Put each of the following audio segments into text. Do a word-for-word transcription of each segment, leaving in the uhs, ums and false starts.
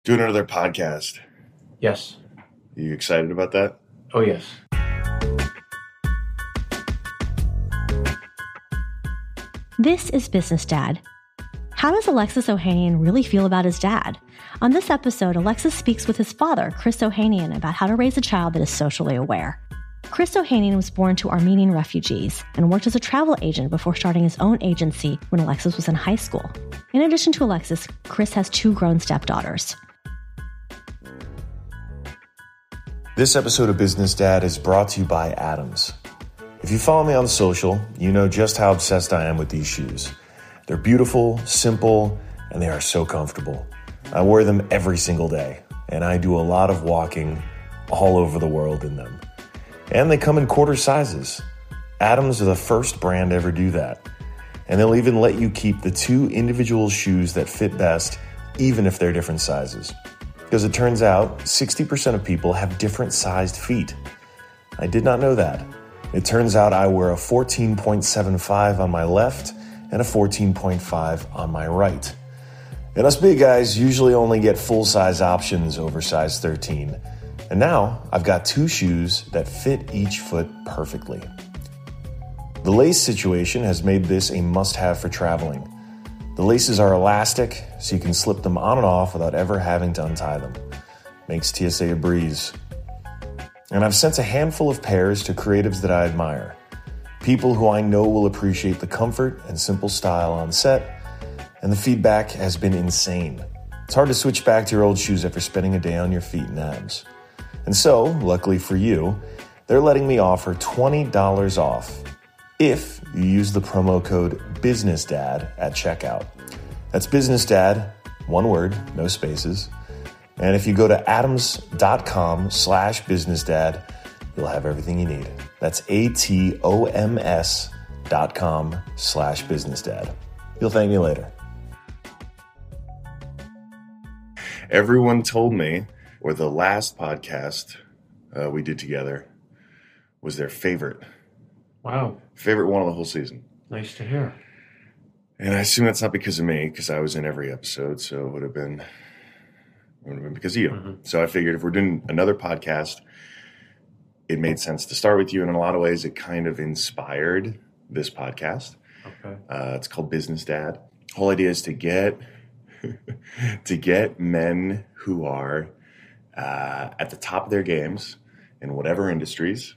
Doing another podcast. Yes. Are you excited about that? Oh, yes. This is Business Dad. How does Alexis Ohanian really feel about his dad? On this episode, Alexis speaks with his father, Chris Ohanian, about how to raise a child that is socially aware. Chris Ohanian was born to Armenian refugees and worked as a travel agent before starting his own agency when Alexis was in high school. In addition to Alexis, Chris has two grown stepdaughters. This episode of Business Dad is brought to you by Adams. If you follow me on social, you know just how obsessed I am with these shoes. They're beautiful, simple, and they are so comfortable. I wear them every single day, and I do a lot of walking all over the world in them. And they come in quarter sizes. Adams are the first brand to ever do that. And they'll even let you keep the two individual shoes that fit best, even if they're different sizes. Because it turns out sixty percent of people have different sized feet. I did not know that. It turns out I wear a fourteen point seven five on my left and a fourteen point five on my right. And us big guys usually only get full size options over size thirteen. And now I've got two shoes that fit each foot perfectly. The lace situation has made this a must-have for traveling. The laces are elastic, so you can slip them on and off without ever having to untie them. Makes T S A a breeze. And I've sent a handful of pairs to creatives that I admire. People who I know will appreciate the comfort and simple style on set, and the feedback has been insane. It's hard to switch back to your old shoes after spending a day on your feet in Abs. And so, luckily for you, they're letting me offer twenty dollars off if you use the promo code BusinessDad at checkout. That's BusinessDad, one word, no spaces. And if you go to adams.com slash businessdad, you'll have everything you need. That's A-T-O-M-S dot com slash businessdad. You'll thank me later. Everyone told me, or the last podcast uh, we did together was their favorite. Wow. Favorite one of the whole season. Nice to hear. And I assume that's not because of me, because I was in every episode, so it would have been, it would have been because of you. Mm-hmm. So I figured if we're doing another podcast, it made sense to start with you. And in a lot of ways, it kind of inspired this podcast. Okay. Uh, it's called Business Dad. The whole idea is to get to get men who are uh, at the top of their games in whatever industries,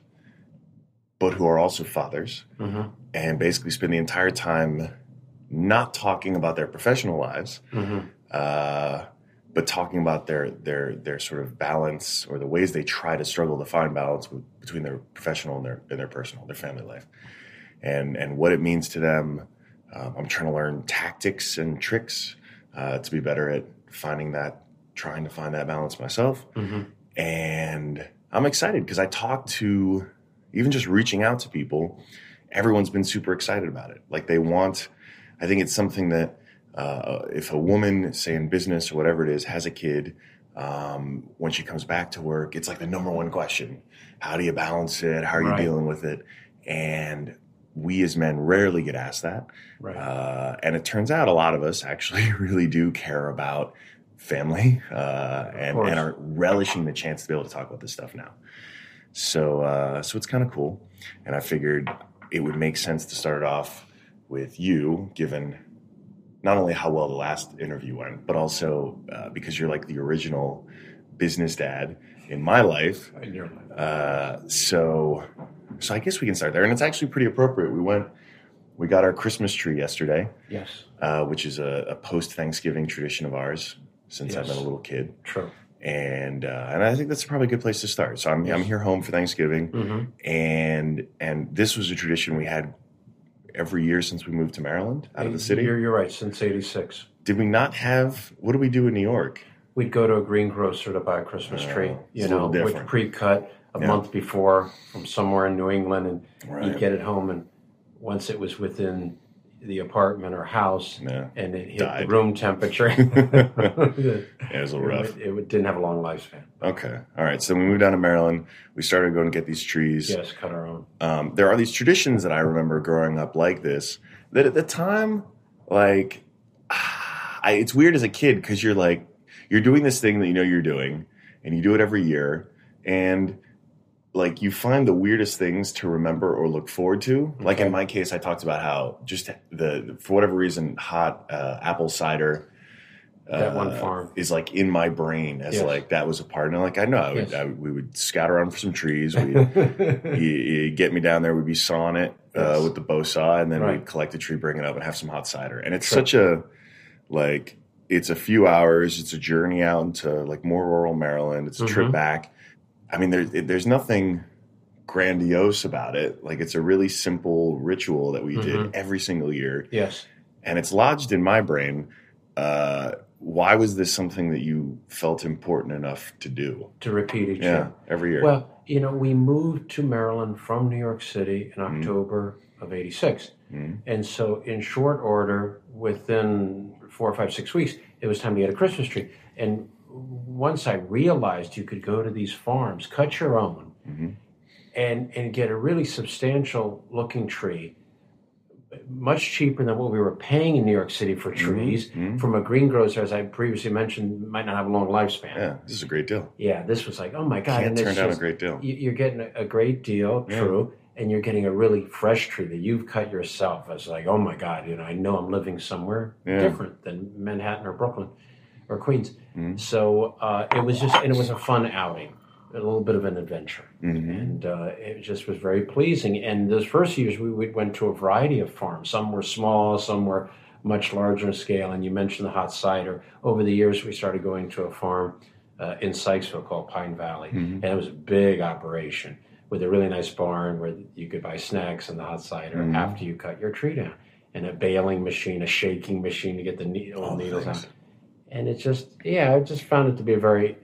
but who are also fathers, mm-hmm. and basically spend the entire time not talking about their professional lives, mm-hmm. uh, but talking about their their their sort of balance, or the ways they try to struggle to find balance with, between their professional and their and their personal, their family life, and and what it means to them. Um, I'm trying to learn tactics and tricks uh, to be better at finding that, trying to find that balance myself, mm-hmm. and I'm excited because I talked to. Even just reaching out to people, everyone's been super excited about it. Like they want, I think it's something that uh, if a woman, say in business or whatever it is, has a kid, um, when she comes back to work, it's like the number one question. How do you balance it? How are Right. you dealing with it? And we as men rarely get asked that. Right. Uh, and it turns out a lot of us actually really do care about family uh, and, and are relishing the chance to be able to talk about this stuff now. So uh, so it's kind of cool, and I figured it would make sense to start off with you, given not only how well the last interview went, but also uh, because you're like the original business dad in my life. In your life. Uh, so so I guess we can start there, and it's actually pretty appropriate. We went, we got our Christmas tree yesterday, Yes. uh, which is a, a post-Thanksgiving tradition of ours since Yes. I've been a little kid. True. And uh, and I think that's probably a good place to start. So I'm Yes. I'm here home for Thanksgiving, Mm-hmm. and and this was a tradition we had every year since we moved to Maryland, out of the city. You're, you're right, since eighty-six. Did we not have? What do we do in New York? We'd go to a greengrocer to buy a Christmas Uh, tree, it's you a little know, different. with pre-cut a Yeah. month before from somewhere in New England, and Right. you'd get it home, and once it was within the apartment or house, Yeah. and it hit Died. the room temperature, Yeah, it was a little rough. It, it didn't have a long lifespan. Okay, all right. So we moved down to Maryland. We started going to get these trees. Yes, cut our own. Um, there are these traditions that I remember growing up like this. That at the time, like, I, it's weird as a kid because you're like, you're doing this thing that you know you're doing, and you do it every year, and like you find the weirdest things to remember or look forward to. Okay. Like in my case, I talked about how just the for whatever reason, hot uh, apple cider. That uh, one farm is like in my brain as yes. like that was a part. And like I know I would, yes. I would, we would scout around for some trees. We'd, you, you get me down there. We'd be sawing it uh, yes. with the bow saw, and then right. we'd collect a tree, bring it up, and have some hot cider. And it's sure. such a like it's a few hours. It's a journey out into like more rural Maryland. It's a mm-hmm. trip back. I mean, there's there's nothing grandiose about it. Like it's a really simple ritual that we mm-hmm. did every single year. Yes, and it's lodged in my brain. Uh, why was this something that you felt important enough to do? To repeat each yeah, year. every year. Well, you know, we moved to Maryland from New York City in October mm-hmm. of eighty-six. Mm-hmm. And so in short order, within four or five, six weeks, it was time to get a Christmas tree. And once I realized you could go to these farms, cut your own, mm-hmm. and, and get a really substantial looking tree, much cheaper than what we were paying in New York City for trees mm-hmm. from a greengrocer, as I previously mentioned, might not have a long lifespan. Yeah, this is a great deal. Yeah, this was like, oh my God. Can't turn down a great deal. You're getting a great deal, yeah. true, and you're getting a really fresh tree that you've cut yourself. It's like, oh my God, you know, I know I'm living somewhere yeah. different than Manhattan or Brooklyn or Queens. Mm-hmm. So uh, it was just, and it was a fun outing. A little bit of an adventure, mm-hmm. and uh, it just was very pleasing. And those first years, we, we went to a variety of farms. Some were small, some were much larger in scale. And you mentioned the hot cider. Over the years, we started going to a farm uh, in Sykesville called Pine Valley, mm-hmm. and it was a big operation with a really nice barn where you could buy snacks and the hot cider mm-hmm. after you cut your tree down, and a baling machine, a shaking machine to get the ne- old needles thanks. out. And it just, yeah, I just found it to be a very.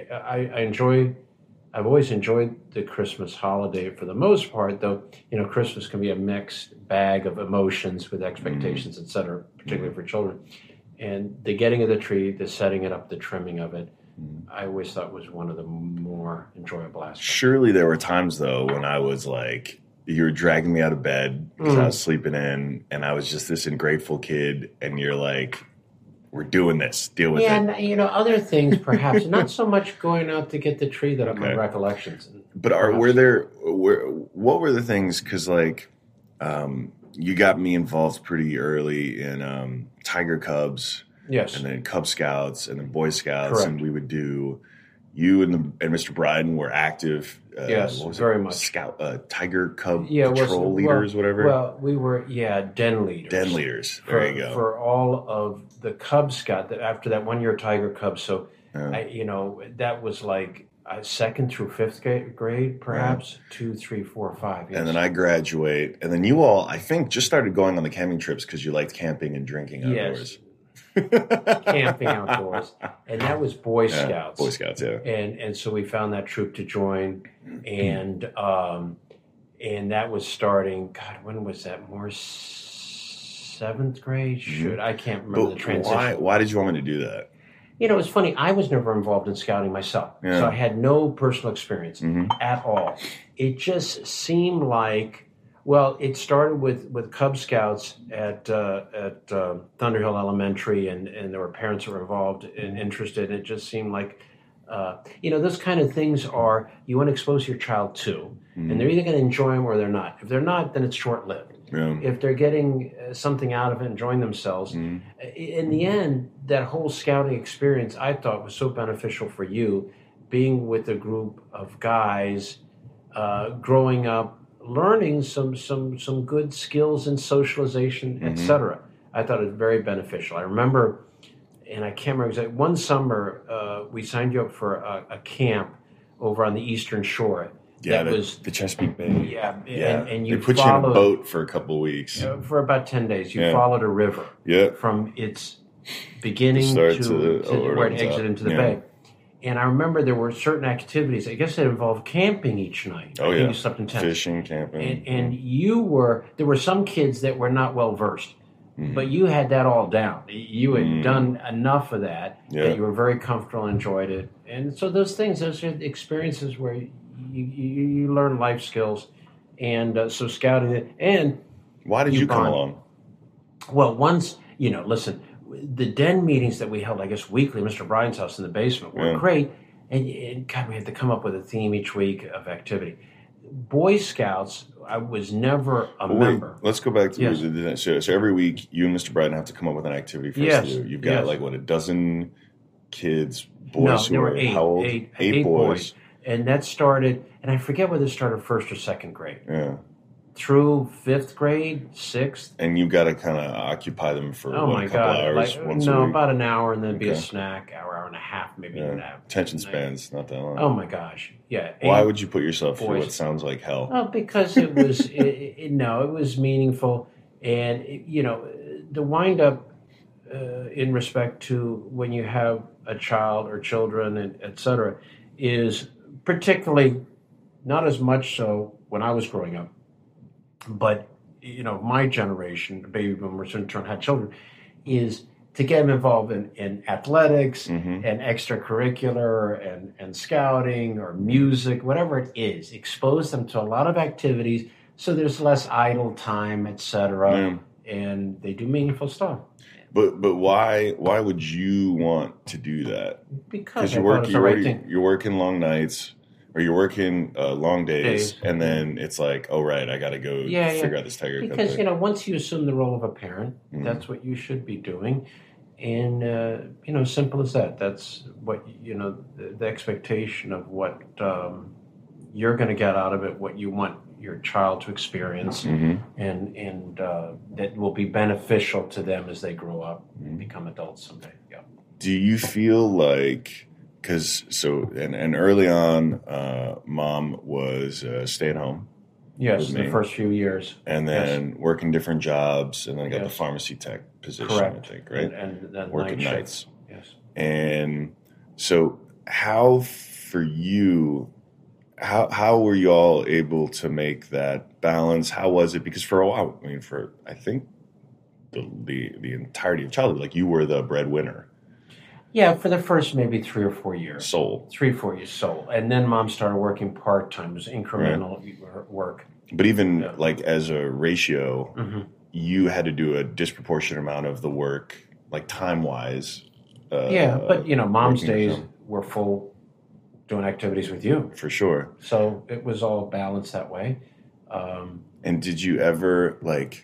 I, I enjoy. I've always enjoyed the Christmas holiday for the most part, though, you know, Christmas can be a mixed bag of emotions with expectations, mm-hmm. et cetera, particularly mm-hmm. for children. And the getting of the tree, the setting it up, the trimming of it, mm-hmm. I always thought was one of the more enjoyable aspects. Surely there were times, though, when I was like, you were dragging me out of bed because mm-hmm. I was sleeping in, and I was just this ungrateful kid, and you're like, we're doing this. Deal with yeah, it. Yeah, and you know, other things perhaps. Not so much going out to get the tree that are okay. my recollections. But are were there? Were, what were the things? Because like, um, you got me involved pretty early in um, Tiger Cubs. Yes. And then Cub Scouts, and then Boy Scouts, Correct. And we would do. You and the and Mister Bryden were active. Uh, yes, very it? much. Scout, uh, Tiger Cub yeah, patrol was, leaders, well, whatever. Well, we were yeah den leaders. Den leaders. There for, you go. For all of the Cub Scout that after that one year Tiger Cub. So yeah. I, you know that was like uh, second through fifth grade, perhaps yeah. two, three, four, five. Yes. And then I graduate, and then you all I think just started going on the camping trips because you liked camping and drinking outdoors. Yes. Camping outdoors, and that was Boy yeah, Scouts. Boy Scouts, yeah. And and so we found that troop to join, and um, and that was starting. God, when was that? More seventh grade? Should I can't remember but the transition. Why? Why did you want me to do that? You know, it's funny. I was never involved in scouting myself, yeah. so I had no personal experience mm-hmm. at all. It just seemed like. Well, it started with, with Cub Scouts at uh, at uh, Thunderhill Elementary, and, and there were parents who were involved and interested. It just seemed like, uh, you know, those kind of things are you want to expose your child to, mm-hmm. and they're either going to enjoy them or they're not. If they're not, then it's short-lived. Yeah. If they're getting something out of it, enjoying themselves, mm-hmm. in the end, that whole scouting experience I thought was so beneficial for you, being with a group of guys, uh, growing up, learning some some some good skills in socialization, mm-hmm. et cetera. I thought it was very beneficial. I remember, and I can't remember exactly, one summer uh, we signed you up for a, a camp over on the Eastern Shore. Yeah, that the, was the Chesapeake Bay. Yeah, yeah. And, and you they put followed, you in a boat for a couple of weeks. Uh, for about ten days. You yeah. followed a river yeah. from its beginning to, to, to, the, to where it exited into the yeah. bay. And I remember there were certain activities, I guess that involved camping each night. Oh, I yeah. You slept in tents. Fishing, camping. And, and you were, there were some kids that were not well versed, mm-hmm. but you had that all down. You had mm-hmm. done enough of that yeah. that you were very comfortable and enjoyed it. And so those things, those are experiences where you, you, you learn life skills. And uh, so scouting it. And why did you, you come bond. along? Well, once, you know, listen, the den meetings that we held, I guess, weekly, Mister Bryan's house in the basement, were Yeah. great. And, and God, we had to come up with a theme each week of activity. Boy Scouts, I was never a Well, wait, member. let's go back to Yes. the, the, so, so every week you and Mister Bryden have to come up with an activity for Yes. us to do. You've got Yes. like what, a dozen kids, boys No, who there are were eight, how old? eight, eight, eight boys. boys. And that started, and I forget whether it started first or second grade. Yeah. Through fifth grade, sixth. And you've got to kind of occupy them for Oh what, my a couple God! hours Like, once no, a week. about an hour, and then be a Okay. snack, hour, hour and a half, maybe Yeah. even that. Attention spans, not that long. Oh my gosh! Yeah. Why eight- would you put yourself through boys. what sounds like hell? Well, because it was it, it, no, it was meaningful, and it, you know, the wind up uh, in respect to when you have a child or children and et cetera, is particularly not as much so when I was growing up, but you know, my generation, the baby boomers in turn had children, is to get them involved in, in athletics Mhm. and extracurricular and, and scouting or music, whatever it is, expose them to a lot of activities so there's less idle time, et cetera, and they do meaningful stuff. But but why why would you want to do that? Because Because I you're thought it working was the you're, right working- thing. you're working long nights or you're working uh, long days, Days. and then it's like, oh right, I got to go Yeah, yeah. figure out this tiger Cub Because, thing. you know, once you assume the role of a parent, Mhm. that's what you should be doing. And, uh, you know, simple as that. That's what, you know, the, the expectation of what um, you're going to get out of it, what you want your child to experience, Mhm. and, and uh, that will be beneficial to them as they grow up and Mhm. become adults someday. Yeah. Do you feel like, because so, and, and early on, uh, mom was uh, stay at home Yes, With the me. first few years. and then working different jobs, and then I got the Yes. pharmacy tech position, Correct. I think, right? And, and then Working night shift. nights. Yes. And so, how for you, how how were you all able to make that balance? How was it? Because for a while, I mean, for I think the the, the entirety of childhood, like you were the breadwinner, Yeah, for the first maybe three or four years. soul. Three, four years sold. And then mom started working part-time. It was incremental work. But even Yeah. like as a ratio, Mm-hmm. you had to do a disproportionate amount of the work, like time wise. Uh, Yeah, but, you know, mom's working days with them. were full doing activities with you. For sure. So it was all balanced that way. Um, And did you ever like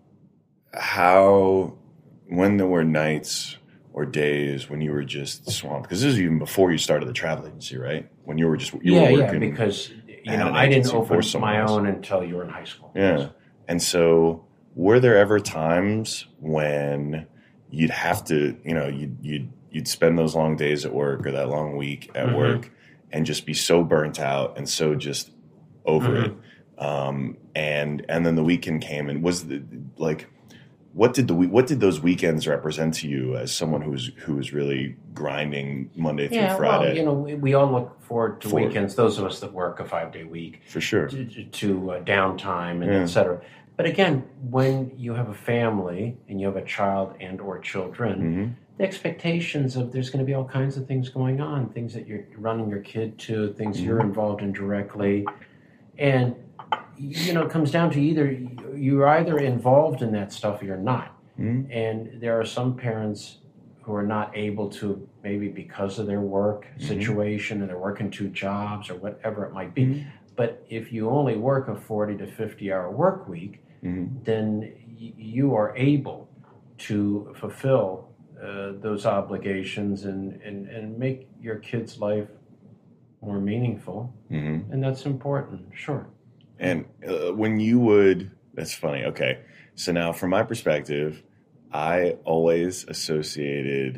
how when there were nights or days when you were just swamped? Because this is even before you started the travel agency, right? When you were just you yeah, were yeah, working. because, you at know, an I didn't agency open for someone my else. own until you were in high school. Yeah. And so were there ever times when you'd have to, you know, you'd you'd you'd spend those long days at work or that long week at Mhm. work and just be so burnt out and so just over Mhm. it. Um, and and then the weekend came and was the, like what did the we- what did those weekends represent to you as someone who's who was really grinding Monday through Yeah, Friday? well, you know, we, we all look forward to Forward. weekends, those of us that work a five-day week, For sure. to, to- to uh, downtime and Yeah. et cetera. But again, when you have a family and you have a child and or children, hmm the expectations of there's going to be all kinds of things going on, things that you're running your kid to, things you're Mm-hmm. involved in directly. And, you know, it comes down to either you're either involved in that stuff or you're not. Mhm. And there are some parents who are not able to, maybe because of their work Mm-hmm. situation and they're working two jobs or whatever it might be. Mhm. But if you only work a forty to fifty hour work week, hmm then y- you are able to fulfill uh, those obligations and, and, and make your kid's life more meaningful. hmm And that's important, sure. And uh, when you would, that's funny. Okay. So now from my perspective, I always associated,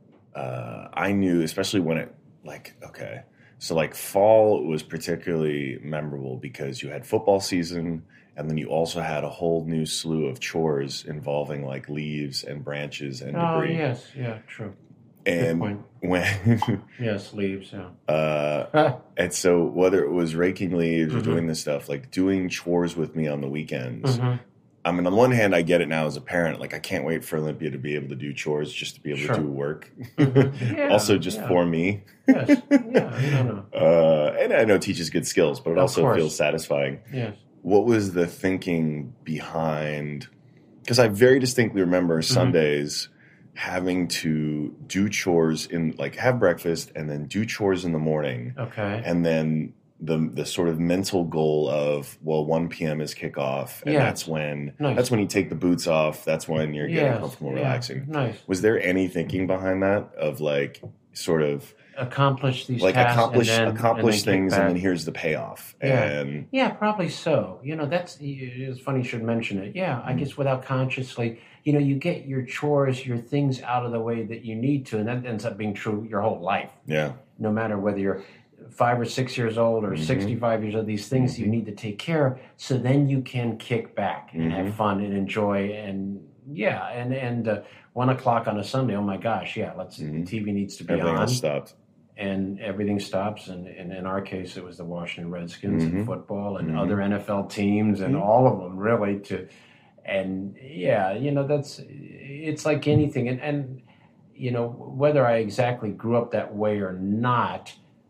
uh, I knew, especially when it, like, okay. So like fall was particularly memorable because you had football season and then you also had a whole new slew of chores involving like leaves and branches and Oh, debris. yes, yeah, true. And point. when, Yes, leaves, yeah. uh, and so whether it was raking leaves or Mhm. doing this stuff, like doing chores with me on the weekends. Mhm. I mean, on one hand, I get it now as a parent. Like, I can't wait for Olympia to be able to do chores just to be able Sure. to do work. Mhm. Yeah, also, just yeah. for me. Yes, yeah, no, no. Uh, and I know it teaches good skills, but it Of also course. feels satisfying. Yes. What was the thinking behind? Because I very distinctly remember Mm-hmm. Sundays having to do chores in like have breakfast and then do chores in the morning. Okay. And then the the sort of mental goal of, well, one p.m. is kickoff, and Yeah. that's when Nice. that's when you take the boots off. That's when you're getting Yeah, comfortable, yeah. relaxing. Nice. Was there any thinking behind that of like sort of Accomplish these like tasks accomplish and then, accomplish and then kick things, back. and then here's the payoff? Yeah. And Yeah, probably so. You know, that's it's funny you should mention it. Yeah, I guess without consciously, you know, you get your chores, your things out of the way that you need to, and that ends up being true your whole life. yeah, No matter whether you're five or six years old or Mhm. sixty-five years old, these things you need to take care of, so then you can kick back and Mhm. have fun and enjoy. And yeah, and and uh, one o'clock on a Sunday, oh my gosh, yeah, let's the Mhm. T V needs to be everything on. else stopped. And everything stops. And, and in our case, it was the Washington Redskins Mhm. and football and Mhm. other N F L teams and Mhm. all of them really to, and yeah, you know, that's, it's like anything. And, and, you know, whether I exactly grew up that way or not,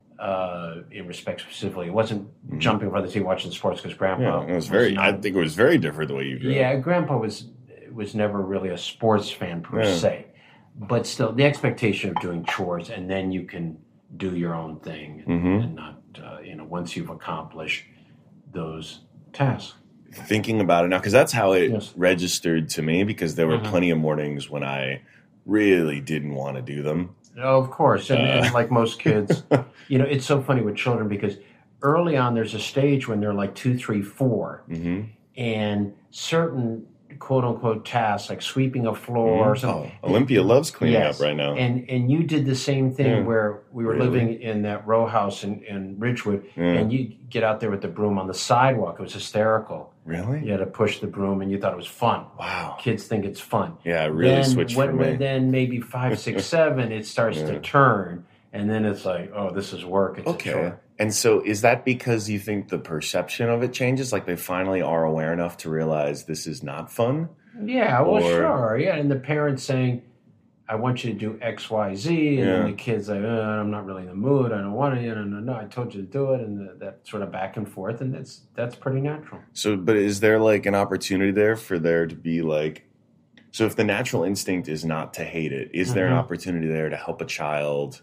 uh, in respect specifically, it wasn't Mhm. jumping for the T V watching sports because grandpa Yeah, it was very. I not- think it was very different the way you grew yeah, up. grandpa was, was never really a sports fan per Yeah. se, but still the expectation of doing chores and then you can do your own thing and, Mhm. and not, uh, you know, once you've accomplished those tasks. Thinking about it now, because that's how it Yes. registered to me. Because there were Mhm. plenty of mornings when I really didn't want to do them. Oh, of course. And, Uh. and like most kids, you know, it's so funny with children because early on there's a stage when they're like two, three, four, Mm-hmm. and certain quote unquote tasks like sweeping a floor or something. Oh, Olympia loves cleaning Yes. up right now. And and you did the same thing Yeah. where we were Really? living in that row house in, in Ridgewood, Yeah. and you get out there with the broom on the sidewalk. It was hysterical. Really? You had to push the broom, and you thought it was fun. Wow. Kids think it's fun. Yeah, it really then, switched when, for me. Then maybe five, six, seven, it starts Yeah. to turn, and then it's like, oh, this is work. It's a Okay. chore. And so is that because you think the perception of it changes? Like they finally are aware enough to realize this is not fun? Yeah, well, Or- sure. Yeah, and the parents saying, I want you to do X, Y, Z, and Yeah. then the kid's like, uh, I'm not really in the mood. I don't want to. No, no, no. I told you to do it, and the, that sort of back and forth, and that's that's pretty natural. So, but is there like an opportunity there for there to be like, so if the natural instinct is not to hate it, is there an Mhm. opportunity there to help a child?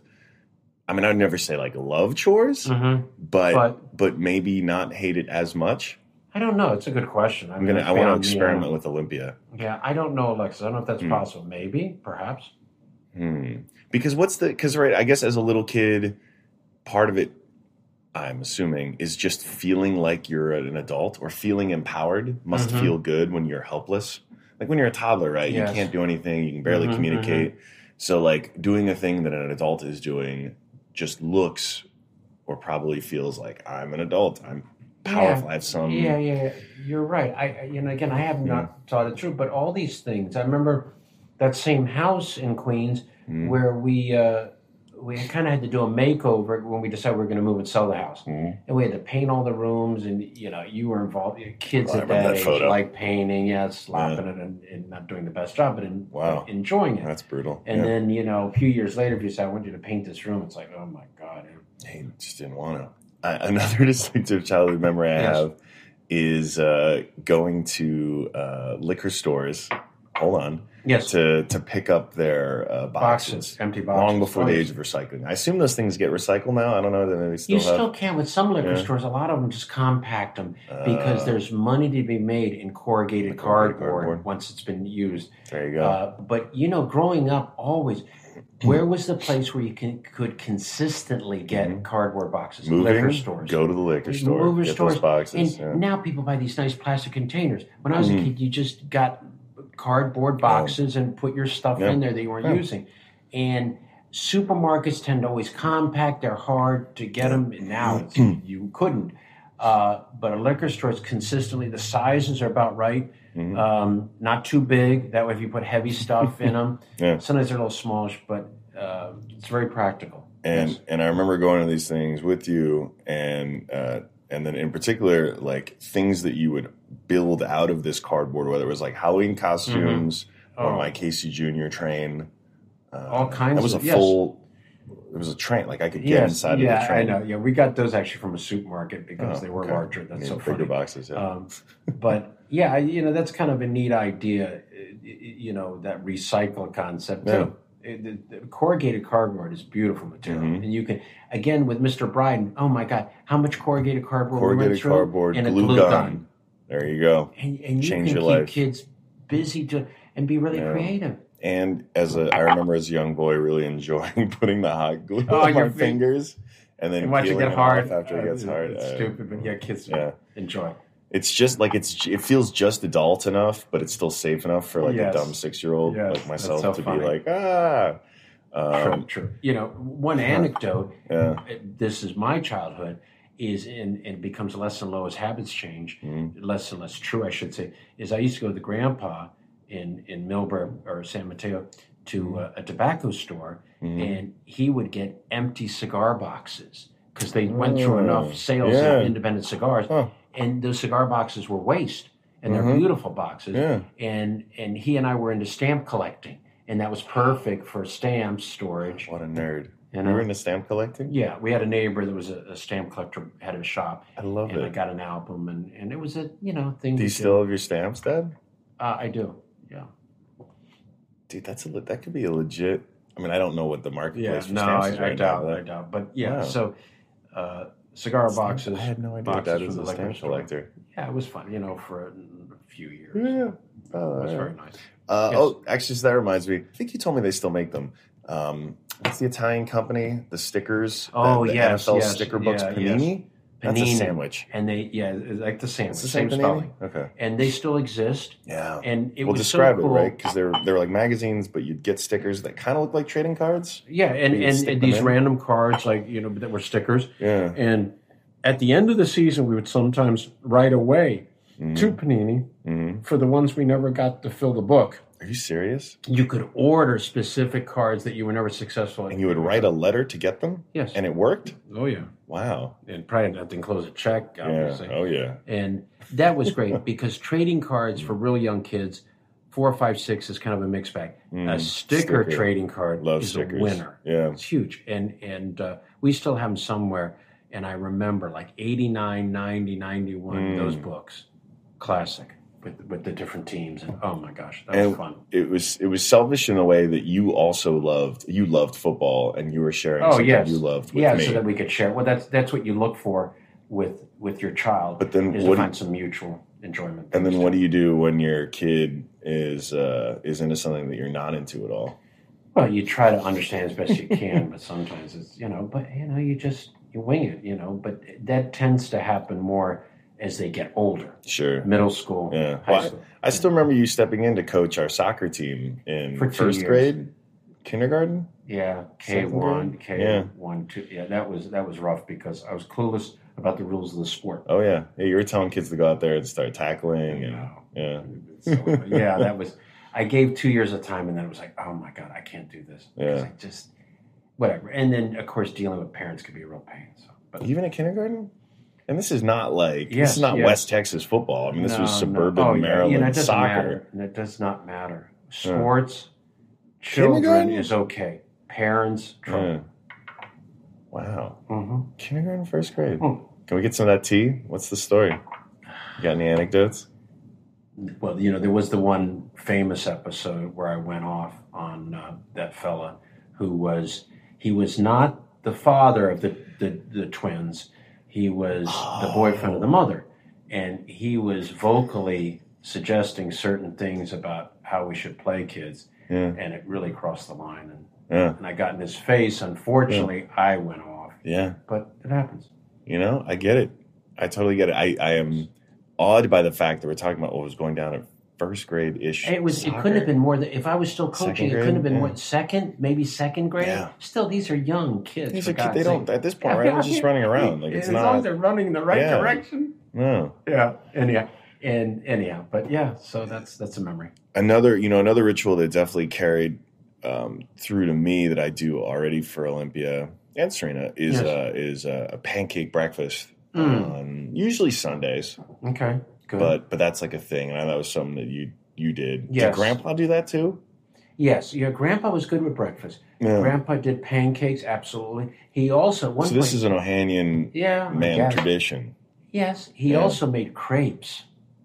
I mean, I'd never say like love chores, Mm-hmm. but, But- but maybe not hate it as much. I don't know. It's a good question. I I'm mean, gonna. it's I want to beyond me. experiment with Olympia. Yeah, I don't know, Alexis. I don't know if that's Hmm. possible. Maybe, perhaps. Hmm. Because what's the? Because right, I guess as a little kid, part of it, I'm assuming, is just feeling like you're an adult or feeling empowered. Must Mhm. feel good when you're helpless. Like when you're a toddler, right? Yes. You can't do anything. You can barely Mhm, communicate. So like doing a thing that an adult is doing just looks or probably feels like I'm an adult. I'm powerful. I have some. Yeah, yeah, yeah. You're right. I, I- you know, again, I have not taught it through, but all these things. I remember that same house in Queens Mhm. where we uh, we kind of had to do a makeover when we decided we were going to move and sell the house, Mhm. and we had to paint all the rooms, and you know, you were involved. Kids Oh, I at remember that that age photo. like painting, yeah, slapping it, and, and not doing the best job, but in, Wow. enjoying it. That's brutal. And Yeah. then, you know, a few years later, if you say, I want you to paint this room, it's like, oh my God. He just didn't want to. I, another distinctive childhood memory I Yes. have is uh, going to uh, liquor stores. Hold on. Yes. To to pick up their uh, boxes, Boxes, empty boxes. long before Oh, the yes. age of recycling. I assume those things get recycled now. I don't know that they still You have. still can with some liquor Yeah. stores. A lot of them just compact them because Uh, there's money to be made in corrugated Like corrugated cardboard, cardboard. once it's been used. There you go. Uh, but you know, growing up, always, where was the place where you can, could consistently get Mhm. cardboard boxes? Moving, Liquor stores. go to the liquor store, Mover get stores. those boxes. And yeah. now people buy these nice plastic containers. When I was Mhm. a kid, you just got cardboard boxes and put your stuff Yeah. in there that you weren't Yeah. using. And supermarkets tend to always compact. They're hard to get them. And now it's, you couldn't. Uh, but a liquor store is consistently, the sizes are about right. Mhm. Um, not too big. That way if you put heavy stuff in them. Yeah. Sometimes they're a little smallish, but uh, it's very practical. And Yes. and I remember going to these things with you, and uh, and then in particular, like things that you would build out of this cardboard, whether it was like Halloween costumes or Oh. my Casey Junior train. Uh, All kinds That was a of- yes. full. It was a train. Like I could get Yes, inside yeah, of the train. I know. Yeah, we got those actually from a supermarket because Oh, they were okay. larger. That's I mean, so bigger funny. boxes. Yeah. Um, but yeah, I- you know, that's kind of a neat idea uh, you know, that recycle concept Yeah. too. It, the, the corrugated cardboard is beautiful material, Mhm. and you can again with Mister Bryden. Oh my God, how much corrugated cardboard we went Corrugated through, cardboard, and a glue, glue gun. gun. There you go. And, and you Change can your keep life. kids busy to, and be really Yeah. creative. And as a, I remember as a young boy really enjoying putting the hot glue Oh, on your my feet. fingers and then And watch it peeling get it hard off after it gets Uh, hard. It's Uh, stupid, but yeah, kids yeah. enjoy. It's just like it's. It feels just adult enough, but it's still safe enough for like Yes. a dumb six year old Yes, like myself that's so to funny. be like ah. True, Um, true. You know, one anecdote. yeah. This is my childhood. Is in and it becomes less and low as habits change. Mhm. Less and less true, I should say. Is I used to go with the grandpa in in Millburg or San Mateo to uh, a tobacco store, Mhm. and he would get empty cigar boxes because they went through Oh, enough sales yeah. of independent cigars, Huh. and those cigar boxes were waste, and they're Mhm. beautiful boxes. Yeah. And and he and I were into stamp collecting, and that was perfect for stamp storage. What a nerd. You You know? were into stamp collecting? Yeah, we had a neighbor that was a, a stamp collector, had a shop, I love and I it. got an album, and, and it was a you know thing. Do we you did. still have your stamps, Dad? Uh, I do. Yeah. Dude, that's a le- that could be a legit. I mean, I don't know what the Yeah. marketplace for No, stamps I, is I right doubt. now. I but doubt. But yeah. Wow. So, uh, cigar boxes. I had no idea boxes that from was the a liquor stamp store. collector. Yeah, it was fun. You know, for a few years. Yeah. Oh, It was yeah. very nice. Uh, Yes. Oh, actually, so that reminds me. I think you told me they still make them. Um, what's the Italian company? The stickers. Oh, the, the yes, N F L yes, sticker books. yeah, Panini. That's a Panini. sandwich. And they, yeah, it's like the sandwich, It's the same, same, Panini. spelling. Okay. And they still exist. Yeah. And it Well, was describe so cool. it, right? Because they're they're like magazines, but you'd get stickers that kind of look like trading cards. Yeah, and, You and, stick and them these in? random cards, like, you know, that were stickers. Yeah. And at the end of the season, we would sometimes write away Mhm. to Panini Mhm. for the ones we never got to fill the book. Are you serious? You could order specific cards that you were never successful at. And you would write a letter to get them, Yes. and it worked. Oh, yeah. Wow. And probably not to enclose a check, obviously. Yeah. Oh yeah. And that was great because trading cards for real young kids, four, five, six is kind of a mixed bag. Mm, a sticker, sticker. trading card Love is stickers. a winner. Yeah. It's huge. And and uh, we still have them somewhere. And I remember like eighty-nine, ninety, ninety-one, Mm. those books, classic with with the different teams. And oh my gosh, that And was fun. it was it was selfish in a way that you also loved. You loved football, and you were sharing Oh something yes, you loved with yeah, me. so that we could share. Well, that's that's what you look for with with your child. But then is what to do find some mutual enjoyment. and then what do you do when your kid is uh, is into something that you're not into at all? Well, you try to understand as best you can, but sometimes it's you know, but you know, you just you wing it, you know. But that tends to happen more as they get older, Sure. middle school, Yeah. high Well, I- school. I still remember you stepping in to coach our soccer team in For two first years. grade, kindergarten. Yeah, K Second one, grade? K Yeah. one, two. Yeah, that was that was rough because I was clueless about the rules of the sport. Oh yeah, yeah. You were telling kids to go out there and start tackling, and No. yeah, So, yeah, that was. I gave two years of time, and then it was like, oh my god, I can't do this. Because Yeah. I just whatever. And then of course dealing with parents could be a real pain. So, but even at kindergarten. And this is not like this Yes, is not yes. West Texas football. I mean, this No, was no. suburban Oh, yeah. Maryland You know, it doesn't soccer. matter. And it does not matter. Sports, Kindergarten? children is okay. Parents, trouble. Yeah. Wow, hmm kindergarten, first grade. Hmm. Can we get some of that tea? What's the story? You got any anecdotes? Well, you know, there was the one famous episode where I went off on uh, that fella who was, he was not the father of the, the, the twins. He was the boyfriend of the mother. And he was vocally suggesting certain things about how we should play kids. Yeah, And it really crossed the line. And, yeah, and I got in his face. Unfortunately, I went off. yeah. But it happens. You know, I get it. I totally get it. I, I am awed by the fact that we're talking about what was going down at first grade ish. It was. It couldn't have been more than. If I was still coaching, Second it couldn't have grade? been Yeah. what second, maybe second grade. Yeah. Still, these are young kids. These for are kids, God's they don't sake. at this point, right? They're just running around. Like it's as long as not. they're running in the right Yeah. direction. No. Yeah. Anyhow, and anyhow, but yeah. So that's that's a memory. Another, you know, another ritual that definitely carried um, through to me that I do already for Olympia and Serena is Yes. uh, is uh, a pancake breakfast Mm. on usually Sundays, Okay. Good. but but that's like a thing, and I know that was something that you you did. Did Yes. Grandpa do that too? yes, yeah. Grandpa was good with breakfast. Yeah. Grandpa did pancakes. Absolutely. He also at one So this point, is an Ohanian yeah I man guess. tradition. Yes. He Yeah. also made crepes.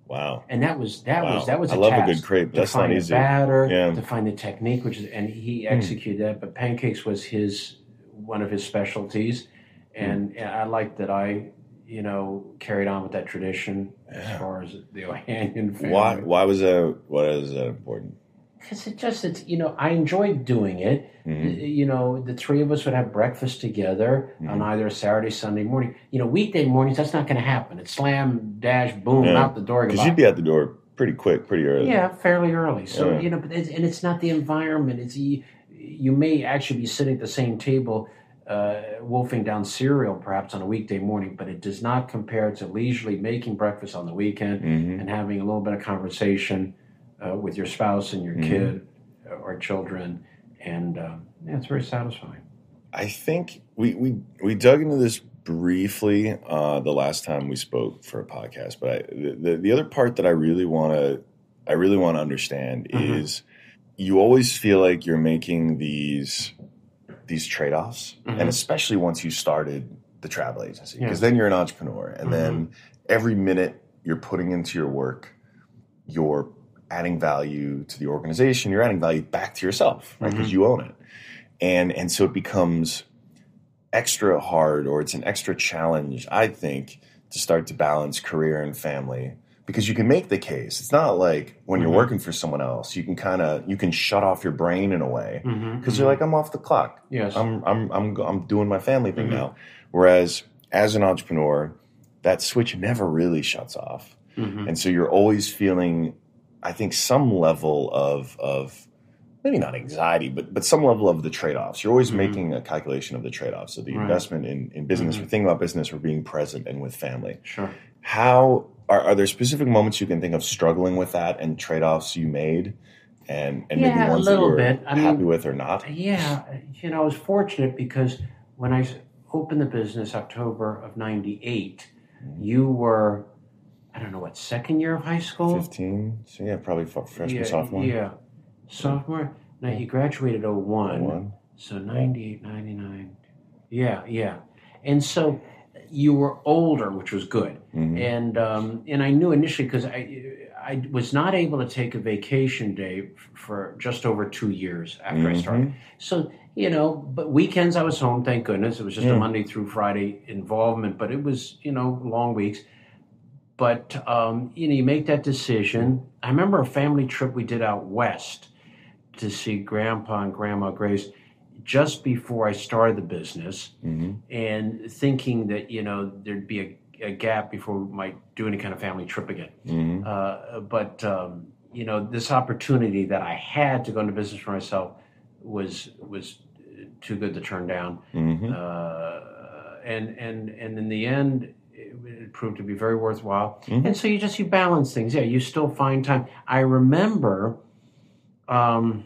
Wow. And that was that wow. was that was. A I love task a good crepe. That's to find not easy. A batter, yeah. to find the technique, which is, and he executed mm. that. But pancakes was his one of his specialties, and mm. I liked that I, you know, carried on with that tradition yeah. as far as the Ohanian family. Why? Why was that? Why is that important? Because it just, it's, you know, I enjoyed doing it. Mm-hmm. You know, the three of us would have breakfast together mm-hmm. on either a Saturday, Sunday morning. You know, weekday mornings, that's not going to happen. It's slam, dash, boom, yeah. out the door. Because you'd be out the door pretty quick, pretty early. Yeah, fairly early. So, yeah. you know, but it's, and it's not the environment. It's you, you may actually be sitting at the same table uh, wolfing down cereal perhaps on a weekday morning, but it does not compare to leisurely making breakfast on the weekend mm-hmm. and having a little bit of conversation Uh, with your spouse and your mm-hmm. kid or children, and um, yeah, it's very satisfying. I think we we, we dug into this briefly uh, the last time we spoke for a podcast, but I, the the other part that I really want to I really want to understand mm-hmm. is you always feel like you're making these these trade-offs, mm-hmm. and especially once you started the travel agency, because yes. then you're an entrepreneur, and mm-hmm. then every minute you're putting into your work, you're adding value to the organization, you're adding value back to yourself, right? Because mm-hmm. you own it. And and so it becomes extra hard, or it's an extra challenge, I think, to start to balance career and family. Because you can make the case. It's not like when you're mm-hmm. working for someone else, you can kind of, you can shut off your brain in a way. Because mm-hmm. mm-hmm. you're like, I'm off the clock. Yes. I'm I'm I'm I'm doing my family thing mm-hmm. now. Whereas as an entrepreneur, that switch never really shuts off. Mm-hmm. And so you're always feeling, I think, some level of of maybe not anxiety, but but some level of the trade-offs. You're always mm-hmm. making a calculation of the trade-offs. So the right. investment in, in business, mm-hmm. or thinking about business, or being present and with family. Sure. How are, are there specific moments you can think of struggling with that and trade-offs you made, and and yeah, maybe ones a little that you're bit. I happy mean, with or not? Yeah, you know, I was fortunate because when I opened the business October of ninety-eight, mm-hmm. you were, I don't know what, second year of high school? fifteen. So yeah, probably freshman, yeah, sophomore. Yeah. Sophomore? No, he graduated oh one. oh one. So ninety-eight, ninety-nine. Yeah, yeah. And so you were older, which was good. Mm-hmm. And um, and I knew initially, because I, I was not able to take a vacation day for just over two years after mm-hmm. I started. So, you know, but weekends I was home, thank goodness. It was just yeah. a Monday through Friday involvement, but it was, you know, long weeks. But, um, you know, you make that decision. I remember a family trip we did out west to see Grandpa and Grandma Grace just before I started the business, mm-hmm. and thinking that, you know, there'd be a, a gap before we might do any kind of family trip again. Mm-hmm. Uh, but, um, you know, this opportunity that I had to go into business for myself was was too good to turn down. Mm-hmm. Uh, and, and, and in the end, it proved to be very worthwhile. Mm-hmm. And so you just, you balance things. Yeah, you still find time. I remember, um,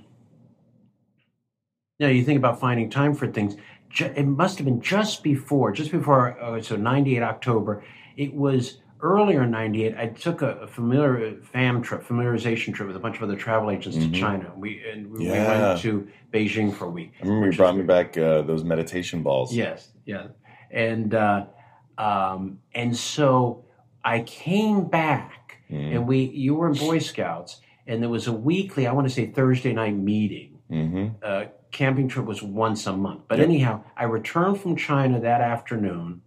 you know, you think about finding time for things. It must have been just before, just before, uh, so ninety-eight October. It was earlier in ninety-eight. I took a, a familiar fam trip, familiarization trip with a bunch of other travel agents mm-hmm. to China. We and we, yeah. we went to Beijing for a week. I remember you brought me back uh, those meditation balls. Yes, yeah. And, uh, Um, and so I came back, mm-hmm. and we, you were in Boy Scouts, and there was a weekly, I want to say Thursday night meeting. Mm-hmm. Uh, camping trip was once a month. But yep. anyhow, I returned from China that afternoon,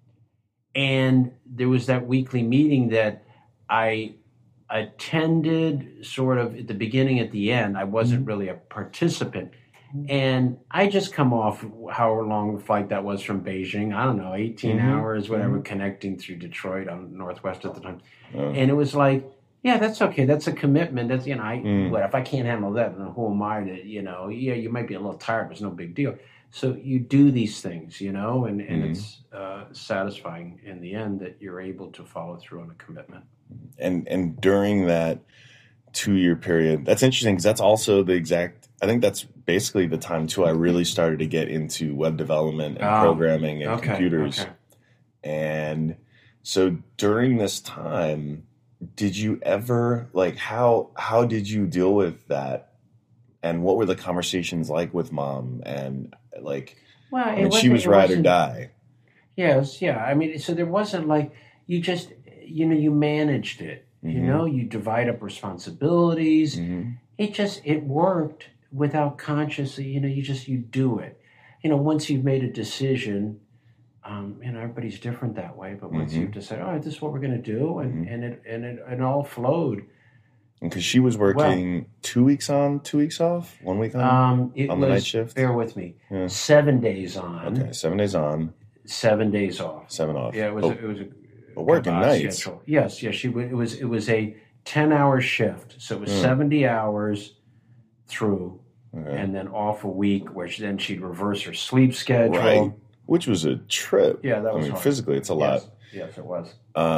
and there was that weekly meeting that I attended sort of at the beginning, at the end. I wasn't mm-hmm. really a participant. And I just come off however long the flight that was from Beijing. I don't know, eighteen mm-hmm. hours, whatever, mm-hmm. connecting through Detroit on Northwest at the time. Oh. And it was like, yeah, that's okay. That's a commitment. That's, you know, I, mm. what if I can't handle that? Then who am I to, you know, yeah, you might be a little tired, but it's no big deal. So you do these things, you know, and, and mm-hmm. it's uh, satisfying in the end that you're able to follow through on a commitment. And and during that two-year period, that's interesting because that's also the exact, I think that's basically the time, too, I really started to get into web development and oh, programming and okay, computers. Okay. And so during this time, did you ever, like, how how did you deal with that? And what were the conversations like with mom? And, like, well, I mean, she was ride or die. Yes, yeah. I mean, so there wasn't, like, you just, you know, you managed it. Mm-hmm. You know, you divide up responsibilities. Mm-hmm. It just, it worked without consciously, you know, you just, you do it. You know, once you've made a decision, um, you know, everybody's different that way, but once mm-hmm. you've decided, all right, this is what we're going to do, and, mm-hmm. and it and it, it all flowed. Because she was working well, two weeks on, two weeks off, one week on, um, it on was, the night shift? Bear with me. Yeah. Seven days on. Okay, seven days on. Seven days off. Seven off. Yeah, it was, oh, a, it was a but working nights. Schedule. Yes, yes, she it was, it was a ten-hour shift, so it was mm. seventy hours through. Okay. And then off a week, where she, then she'd reverse her sleep schedule. Right. Which was a trip. Yeah, that was I mean, hard. Physically, it's a lot. Yes, yes it was.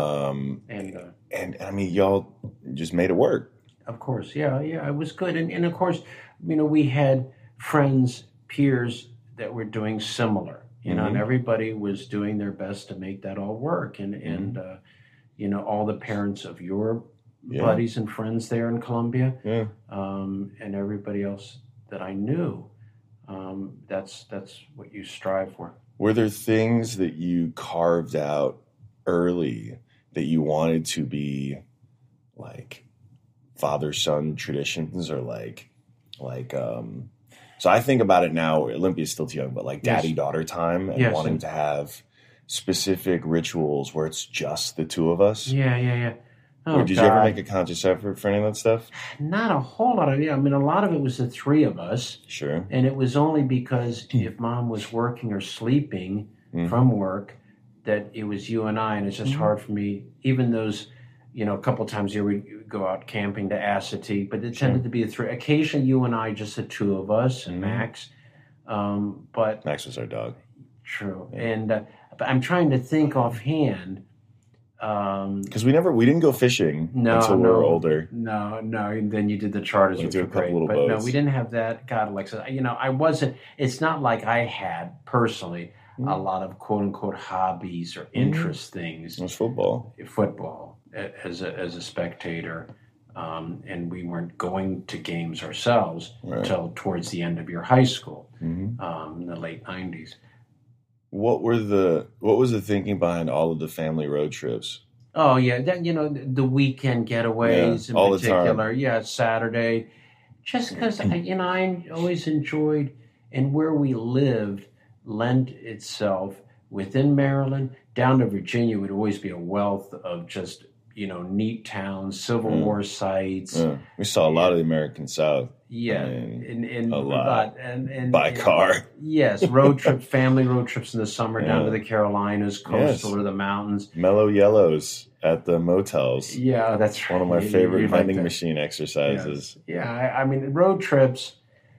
Um, and, uh, and, I mean, y'all just made it work. Of course, yeah, yeah, it was good. And, and of course, you know, we had friends, peers that were doing similar, you know, mm-hmm. and everybody was doing their best to make that all work. And, mm-hmm. and uh, you know, all the parents of your yeah. buddies and friends there in Columbia yeah. um, and everybody else that I knew. Um, that's that's what you strive for. Were there things that you carved out early that you wanted to be like father-son traditions, or like like um so I think about it now, Olympia's still too young, but like daddy-daughter time, and yes. wanting and, to have specific rituals where it's just the two of us? Yeah, yeah, yeah. Oh, did God. you ever make a conscious effort for any of that stuff? Not a whole lot of it. I mean, a lot of it was the three of us. Sure. And it was only because if mom was working or sleeping mm-hmm. from work, that it was you and I, and it's just mm-hmm. hard for me. Even those, you know, a couple of times a year we'd go out camping to Assateague, but it sure. tended to be the three. Occasionally you and I, just the two of us, and mm-hmm. Max. Um, but Max was our dog. True. Yeah. And uh, but I'm trying to think offhand. Because um, we never, we didn't go fishing no, until we no, were older. No, no. And then you did the charters, which were great. But boats. no, we didn't have that. God, Alexa, you know, I wasn't, it's not like I had personally mm-hmm. a lot of quote unquote hobbies or interest mm-hmm. things. It was football. Football as a, as a spectator. Um, and we weren't going to games ourselves right. until towards the end of your high school, mm-hmm. um, in the late nineties. What were the what was the thinking behind all of the family road trips? Oh yeah, that, you know, the weekend getaways yeah, in all particular. The time. Yeah, Saturday. Just because you know, I always enjoyed, and where we lived lent itself within Maryland down to Virginia would always be a wealth of just, you know, neat towns, Civil mm. War sites. Yeah. We saw a lot of the American South. Yeah, I mean, in, in, a lot. But, and, and, by and, car. Yes, road trips, family road trips in the summer yeah. down to the Carolinas, coastal yes. or the mountains. Mellow yellows at the motels. Yeah, that's one of my you, favorite you vending like machine exercises. Yeah, yeah I, I mean, road trips,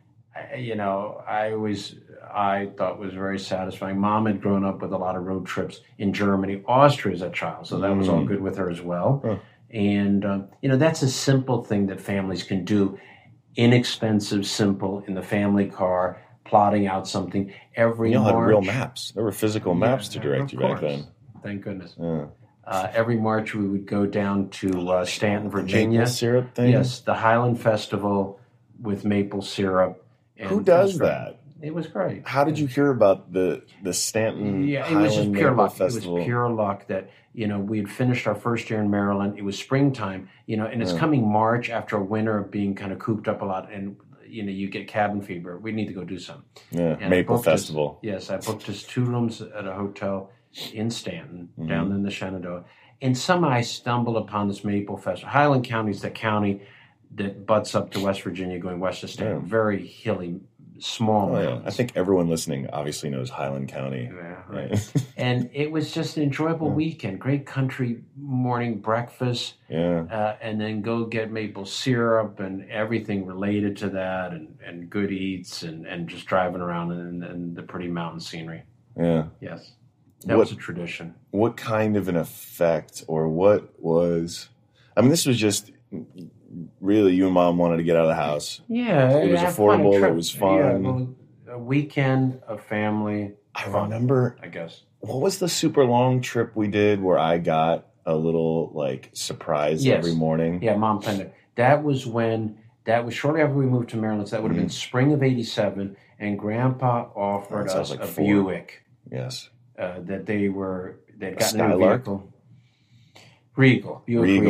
you know, I always, I thought was very satisfying. Mom had grown up with a lot of road trips in Germany, Austria as a child, so that mm. was all good with her as well. Huh. And, uh, you know, that's a simple thing that families can do. Inexpensive, simple, in the family car, plotting out something every you March. had real maps. There were physical maps yeah, to direct you back then. Thank goodness. Yeah. Uh, every March we would go down to uh, Stanton, Virginia. Maple syrup thing? Yes, the Highland Festival with maple syrup. And who does that? It was great. How did you hear about the the Stanton yeah, it Highland was just pure Maple luck. Festival? It was pure luck that, you know, we had finished our first year in Maryland. It was springtime, you know, and it's yeah. coming March after a winter of being kind of cooped up a lot, and you know, you get cabin fever. We need to go do something. Yeah, and Maple Festival. Us, yes, I booked us two rooms at a hotel in Stanton, mm-hmm. down in the Shenandoah. And somehow I stumbled upon this Maple Festival. Highland County is the county that butts up to West Virginia going west of Stanton. Yeah. Very hilly, small oh, mountains. Yeah. I think everyone listening obviously knows Highland County. Yeah, right. And it was just an enjoyable yeah. weekend. Great country morning breakfast. Yeah. Uh, and then go get maple syrup and everything related to that, and, and good eats, and, and just driving around and, and the pretty mountain scenery. Yeah. Yes. That what, was a tradition. What kind of an effect, or what was, I mean, this was just really you and Mom wanted to get out of the house. Yeah. It was affordable. It was fun. Yeah, well, a weekend, a family. I fun, remember, I guess. What was the super long trip we did where I got a little like surprise yes. every morning? Yeah, Mom planned it. That was when, that was shortly after we moved to Maryland. So that would have mm-hmm. been spring of eighty-seven, and Grandpa offered us like a four. Buick. Yes. Uh, that they were, they'd gotten a a new vehicle. Regal. Buick Regal. Regal.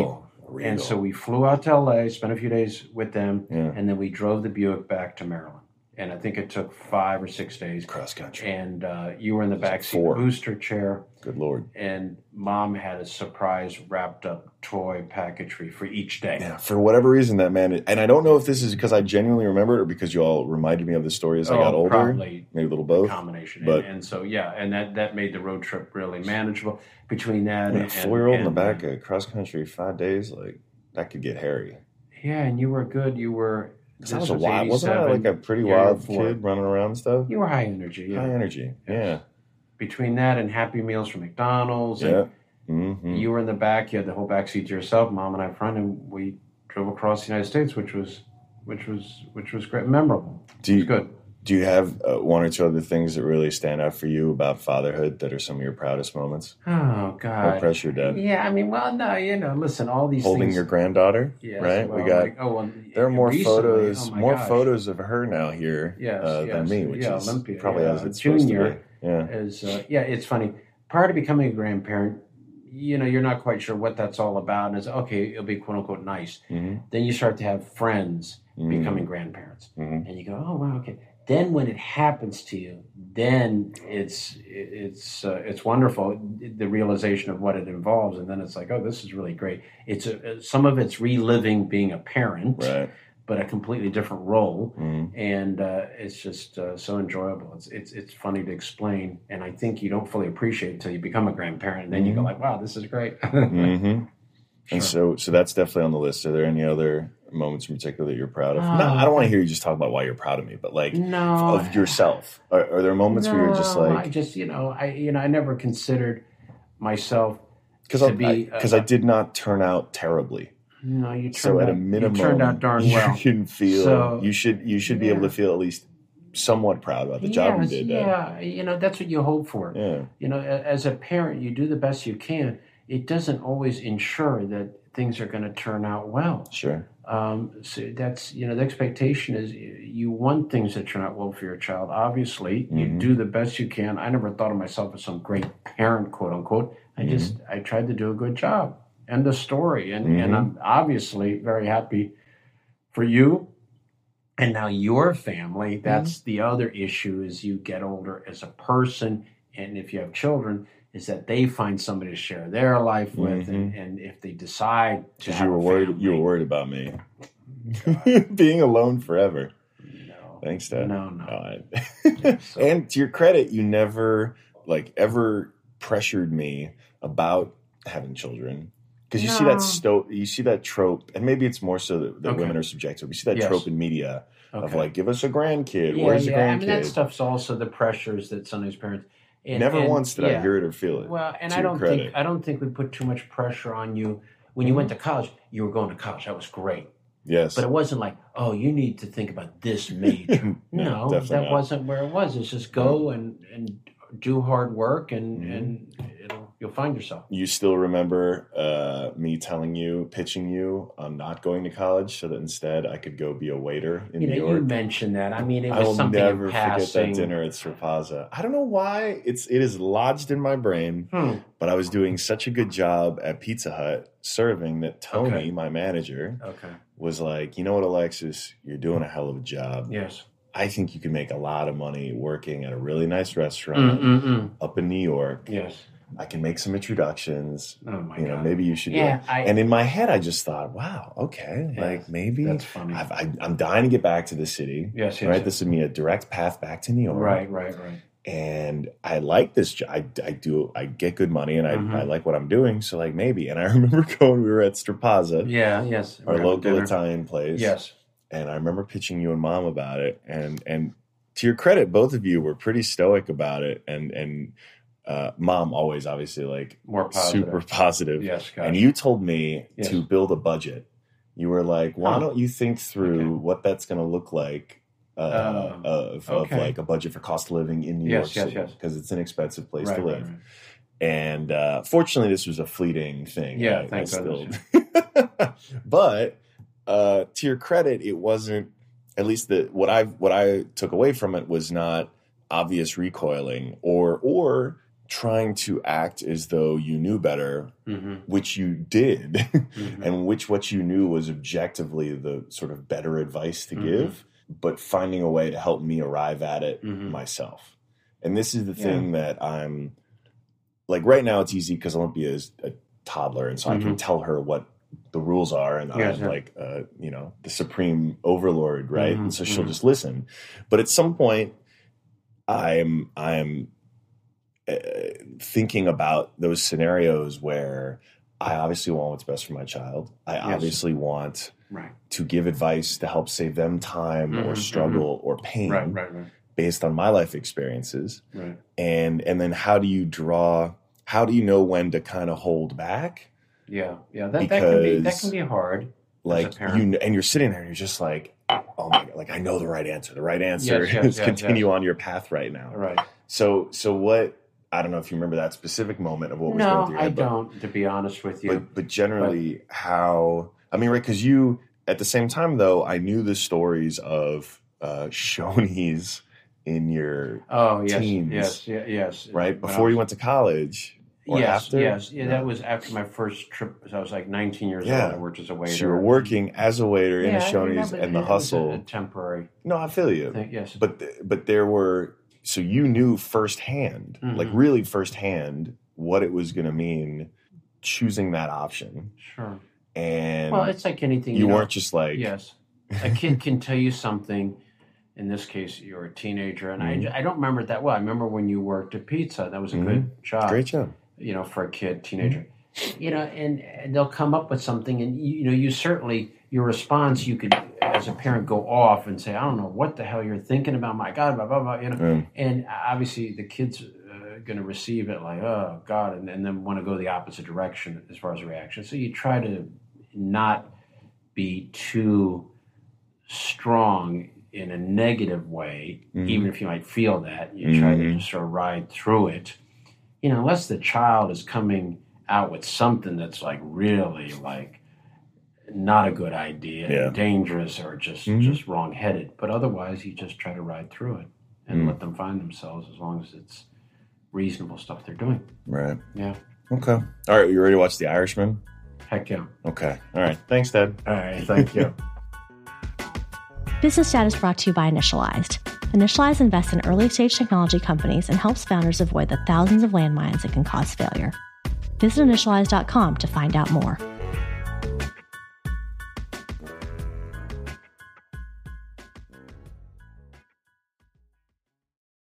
Regal. And so we flew out to L A, spent a few days with them, Yeah. and then we drove the Buick back to Maryland. And I think it took five or six days. Cross country. And uh, you were in the backseat Four. booster chair. Good Lord. And Mom had a surprise wrapped up toy packaging for each day. Yeah, for whatever reason, that man, and I don't know if this is because I genuinely remember it or because you all reminded me of the story as I Oh, got older. probably Maybe a little both. Combination. But, and, and so, yeah, and that, that made the road trip really manageable between that yeah, and... four-year-old in the and- back of cross country, five days, like, that could get hairy. Yeah, and you were good. You were... Because I this was a wild, wasn't I eighty-seven. like a pretty Yeah, wild you were kid running around and stuff? You were high energy, yeah. High energy, Yes. Between that and Happy Meals from McDonald's, yeah. and Yeah. Mm-hmm. you were in the back. You had the whole back seat to yourself. Mom and I front, and we drove across the United States, which was, which was, which was great, memorable. Do you, It was good. Do you have uh, one or two other things that really stand out for you about fatherhood that are some of your proudest moments? Oh No God. pressure, Dad. Yeah, I mean, well, no, you know, listen, all these Holding things. your granddaughter, Yes, right? well, we got. like, oh, well, There are more recently, photos, oh my more gosh. photos of her now here Yes, uh, yes. than me, which Yeah, is Olympia, probably yeah. as it's supposed to Junior be. Yeah, Is uh, yeah, it's funny. Prior to becoming a grandparent, you know, you're not quite sure what that's all about, and it's okay, it'll be quote unquote nice. mm-hmm. Then you start to have friends Mm. becoming grandparents, Mhm. and you go, oh wow, okay. Then when it happens to you, then it's it's uh, it's wonderful, the realization of what it involves, and then it's like, oh, this is really great. It's a, some of it's reliving being a parent, right. but a completely different role, Mm. and uh, it's just uh, so enjoyable. It's it's it's funny to explain, and I think you don't fully appreciate it until you become a grandparent, and then you go Mhm. like, wow, this is great. Mm-hmm. And Sure. so, so that's definitely on the list. Are there any other moments in particular that you're proud of? Oh, no, I don't want to hear you just talk about why you're proud of me, but like No, of yourself. Are, are there moments where you're just No, like, I just you know I you know I never considered myself because to I, be because uh, I did not turn out terribly. no you turned So at out, a minimum, you turned out darn well. you can feel So, you should you should be yeah. able to feel at least somewhat proud about the job you Yes, did. Dad. yeah, you know that's what you hope for. Yeah. You know, a- as a parent, you do the best you can. It doesn't always ensure that things are going to turn out well. Sure. Um, so that's, you know, the expectation is you want things to turn out well for your child. Obviously, you Mhm. do the best you can. I never thought of myself as some great parent, quote unquote. I Mhm. just, I tried to do a good job. End of story. And, and Mhm. I'm obviously very happy for you. And now your family, that's the other issue as you get older as a person. And if you have children, is that they find somebody to share their life with, and, and if they decide to Because have you were a worried. family, You were worried about me being alone forever. no, Thanks, Dad. no, no. I- So- and to your credit, you never like ever pressured me about having children. Because you see No. that sto- you see that trope, and maybe it's more so that, that Okay. women are subjective. You see that Yes. trope in media of Okay. like, give us a grandkid. yeah, Where's yeah. the I mean, that grandkid? stuff's also the pressures that sometimes parents. And, Never and- once did I yeah. hear it or feel it. Well, and to I your don't credit. think I don't think we put too much pressure on you when you went to college. You were going to college. That was great, Yes, but it wasn't like, oh, you need to think about this major. No, no, definitely that not. wasn't where it was. It's just go and and do hard work, and Mhm. and it'll, you'll find yourself. You still remember uh, me telling you, pitching you on not going to college so that instead I could go be a waiter in You know, New you York? mentioned that. I mean, it I was will something never in forget passing. that dinner at Strapaza. I don't know why. It's it is lodged in my brain, Hmm. but I was doing such a good job at Pizza Hut serving that Tony, Okay. my manager, Okay. was like, you know what, Alexis, you're doing a hell of a job. Yes. I think you can make a lot of money working at a really nice restaurant Mm-mm-mm. up in New York. Yes. I can make some introductions. Oh my You know, God. maybe you should Yeah, do it. I- And in my head, I just thought, wow, okay, Yeah, like maybe that's funny. I've, I, I'm dying to get back to the city. Yes. Yes. Right, this would be a direct path back to New York. Right. Right. Right. And I like this job. I, I do. I get good money, and I, Mhm. I like what I'm doing. So like maybe. And I remember going. We were at Strapaza, Yeah. Yes. our We're having local dinner. Italian place. Yes. And I remember pitching you and Mom about it. And and to your credit, both of you were pretty stoic about it. And and uh, Mom always obviously like More positive. super positive. Yes. Gosh. And you told me Yes. to build a budget. You were like, why Huh. don't you think through Okay. what that's going to look like uh, Um, of, okay. of like a budget for cost of living in New Yes, York yes, City yes. because it's an expensive place right, to right, live. right. And uh, fortunately, this was a fleeting thing. Yeah, I- thank I still- goodness. but uh, to your credit, it wasn't. At least the what I what I took away from it was not obvious recoiling or or trying to act as though you knew better, mm-hmm. which you did, mm-hmm. and which what you knew was objectively the sort of better advice to mm-hmm. give, but finding a way to help me arrive at it mm-hmm. myself. And this is the yeah. thing that I'm like right now. It's easy because Olympia is a toddler, and so mm-hmm. I can tell her what the rules are, and yes, I'm yeah. like, uh, you know, the supreme overlord, right? Mm-hmm. And so she'll mm-hmm. just listen. But at some point, I'm I'm uh, thinking about those scenarios where I obviously want what's best for my child. I yes. obviously want right. to give advice to help save them time mm-hmm. or struggle mm-hmm. or pain. Right, right, right. Based on my life experiences. Right. And and then how do you draw, how do you know when to kind of hold back? Yeah, yeah, that, that can be that can be hard. Like as a parent. you and you're sitting there and you're just like, oh my God, like I know the right answer. The right answer yes, yes, is yes, continue yes. on your path right now. Right. So so what I don't know if you remember that specific moment of what was no, going through your head. No, I don't, to be honest with you. But, but generally but, how I mean, right, because you at the same time though, I knew the stories of uh Shoney's in your oh yes teens, yes yes, yes. right before was, you went to college or yes after? yes yeah, yeah that was after my first trip. So I was like nineteen years yeah. old. I worked as a waiter. So you were working as a waiter yeah, in a Shoney's and the hustle. A, a temporary. No, I feel you. Thing, yes, but but there were so you knew firsthand, mm-hmm. like really firsthand, what it was going to mean choosing that option. Sure. And well, it's like anything. You, you know, weren't just like yes, a kid can tell you something. In this case, you're a teenager, and mm-hmm. I, I don't remember it that well. I remember when you worked at Pizza. That was a mm-hmm. good job. Great job. You know, for a kid, teenager. Mm-hmm. You know, and, and they'll come up with something, and you, you know, you certainly, your response, you could, as a parent, go off and say, I don't know what the hell you're thinking about, my God, blah, blah, blah, you know. Mm. And obviously the kid's uh, going to receive it like, oh, God, and, and then want to go the opposite direction as far as reaction. So you try to not be too strong in a negative way, mm-hmm. even if you might feel that. You mm-hmm. try to just sort of ride through it. You know, unless the child is coming out with something that's like really like not a good idea, yeah. dangerous, or just, mm-hmm. just wrong-headed. But otherwise, you just try to ride through it and mm. let them find themselves as long as it's reasonable stuff they're doing. Right. Yeah. Okay. All right. You ready to watch The Irishman? Heck yeah. Okay. All right. Thanks, Dad. All right. Thank you. Business Dad is brought to you by Initialized. Initialized invests in early-stage technology companies and helps founders avoid the thousands of landmines that can cause failure. Visit initialized dot com to find out more.